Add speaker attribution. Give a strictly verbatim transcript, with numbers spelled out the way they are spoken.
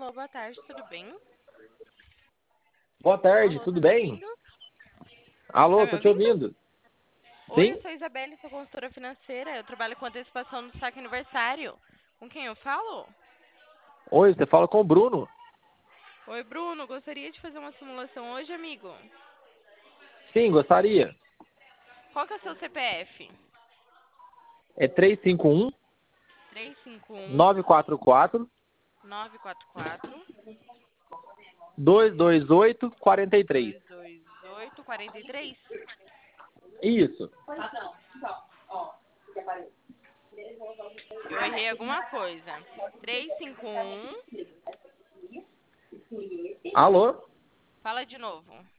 Speaker 1: Alô, boa tarde, tudo bem?
Speaker 2: Boa tarde,
Speaker 1: Alô,
Speaker 2: tudo
Speaker 1: tá me
Speaker 2: bem?
Speaker 1: ouvindo? Tá
Speaker 2: Alô,
Speaker 1: me
Speaker 2: tô te
Speaker 1: ouvindo?
Speaker 2: ouvindo.
Speaker 1: Oi, eu
Speaker 2: Sim?
Speaker 1: sou a Isabelle, sou consultora financeira. Eu trabalho com antecipação do saque aniversário. Com quem eu falo?
Speaker 2: Oi, você fala com o Bruno?
Speaker 1: Oi, Bruno, gostaria de fazer uma simulação hoje, amigo.
Speaker 2: Sim, gostaria.
Speaker 1: Qual que é o seu C P F?
Speaker 2: É três cinco um,
Speaker 1: Três cinco um,
Speaker 2: nove quatro quatro,
Speaker 1: nove quatro quatro,
Speaker 2: dois dois oito, quatro três.
Speaker 1: dois dois oito, quatro três.
Speaker 2: Isso.
Speaker 1: Eu errei alguma coisa. Três cinco um.
Speaker 2: Alô?
Speaker 1: Fala de novo.